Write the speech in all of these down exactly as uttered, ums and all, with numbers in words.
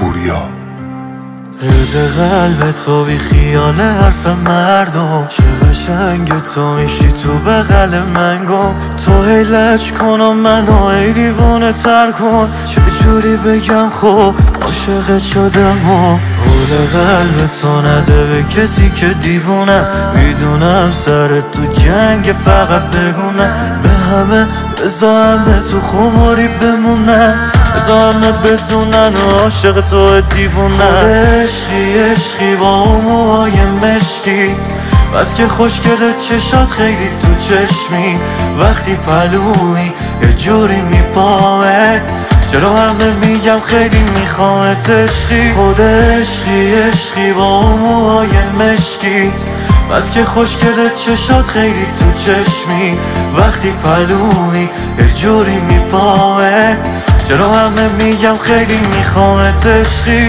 پوریا. رد قلب تو بی خیال حرف مردم، چه قشنگ تو میشی تو بغل من گم. تو هی لج کن و منو ای دیوانه تر کن، چه جوری بگم خب عاشقت شدم و حول قلب تو نده به کسی که دیوونم. میدونم سر تو جنگ فقط بگونم، به همه بذار همه تو خماری بمونن، بذار همه بدونن و عاشق تو دیوونن. خود عشقی عشقی با اون موهای مشکیت، بس که خوشگل چشات خیلی تو چشمی، وقتی پلومی یه جوری میپامه، جلو همه میگم خیلی میخوامت عشقی. خود عشقی عشقی با اون موهای مشکیت، بس که خوشگل چشات خیلی تو چشمی، وقتی پلومی یه جوری میپامه، جلو همه میگم خیلی میخوامت عشقی.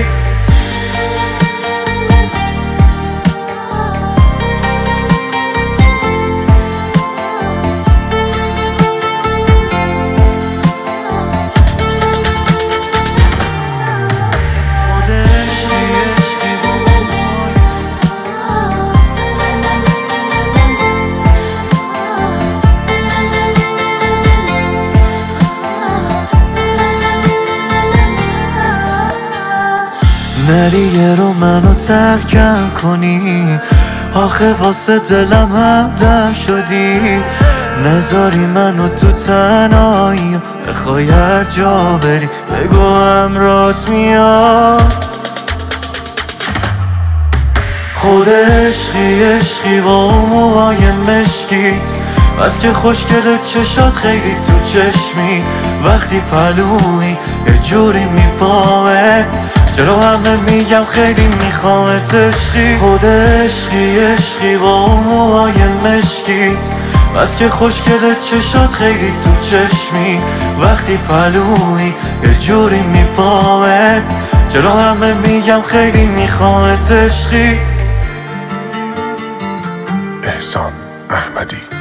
نری یه رو منو ترکم کنی، آخه واسه دلم همدم شدی، نذاری منو تو تنهایی، بخوای هر جا بری بگو همراهت میاد. خود عشقی عشقی با اون موهای مشکیت، بس که خوشگل چشات خیلی تو چشمی، وقتی پلومی یه جوری میپامه، جلو همه میگم خیلی میخوامت عشقی. خود عشقی عشقی با اون موهای مشکیت، بس که خوشگل چشات خیلی تو چشمی، وقتی پلومی یه جوری میپامه، جلو همه میگم خیلی میخوامت عشقی. احسان احمدی.